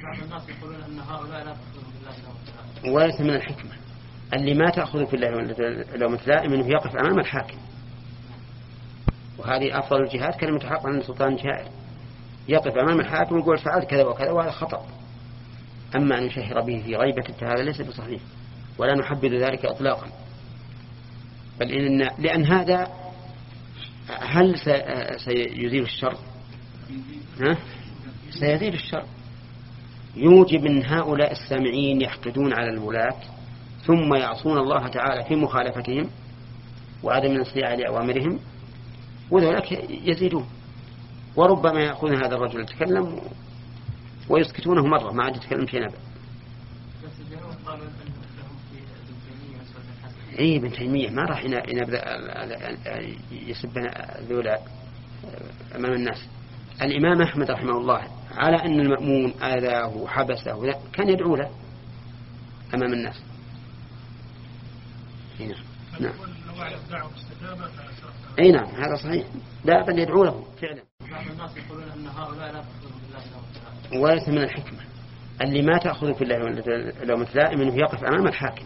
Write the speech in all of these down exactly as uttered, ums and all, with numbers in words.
بعض الناس يقولون أن هؤلاء لا تأخذهم بالله لومة لائم. وليس من الحكمة اللي ما تأخذ في الله لومة لائم أنه يقف أمام الحاكم، وهذه أفضل الجهاد كلمة حق عن سلطان جائر، يقف أمام الحاكم ويقول فعلت كذا وكذا وهذا خطأ. أما أن يشهر به في غيبة هذا ليس بصحيح، ولا نحبذ ذلك إطلاقا، بل إن لأن هذا هل سيزيل الشر؟ ها؟ سيزيل الشر، يوجب من هؤلاء السامعين يحقدون على الولاة ثم يعصون الله تعالى في مخالفتهم وعدم الانصياع لأوامرهم، وذلك يزيدون. وربما يأخذ هذا الرجل يتكلم ويسكتونه مرة ما عاد يتكلم شيء نبأ. اي ابن تيمية ما راح ينبدأ يسبنا ذولا أمام الناس. الإمام أحمد رحمه الله على أن المأمون آذاه وحبسه كان يدعو له أمام الناس. هنا. نعم. أي نعم هذا صحيح، لا بل يدعو له فعلا. بعض الناس يقولون أن هؤلاء لا تأخذهم بالله لومة لائم. وليس من الحكمة اللي ما تأخذ في الله لومة لائم أنه يقف أمام الحاكم،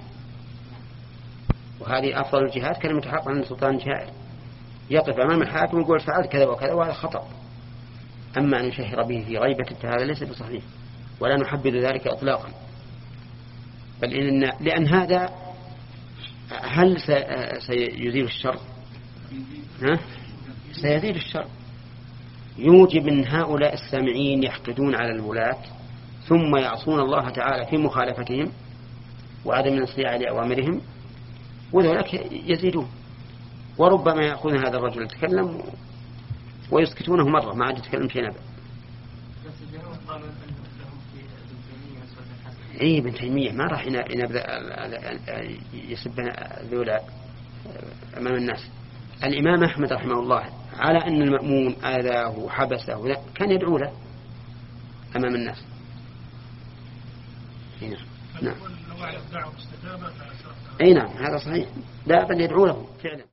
وهذه أفضل الجهاد كلمة حق عن سلطان جائر، يقف أمام الحاكم ويقول فعلت كذا وكذا وهذا خطأ. أما أن يشهر به في غيبة هذا ليس بصحيح، ولا نحبذ ذلك إطلاقا، بل إن لأن هذا هل سيزيل الشر؟ ها؟ سيزيل الشر، يوجب من هؤلاء السامعين يحقدون على الولاة ثم يعصون الله تعالى في مخالفتهم وعدم الانصياع لأوامرهم، وذلك يزيدون. وربما يأخذ هذا الرجل يتكلم ويسكتونه مرة ما عاد يتكلم شيء نبأ. اي ابن تيمية ما راح ينبدأ يسبنا ذولا أمام الناس. الإمام أحمد رحمه الله على أن المأمون آذاه وحبسه كان يدعو له أمام الناس. هنا. نعم. أي نعم هذا صحيح، لا بل يدعو له فعلا.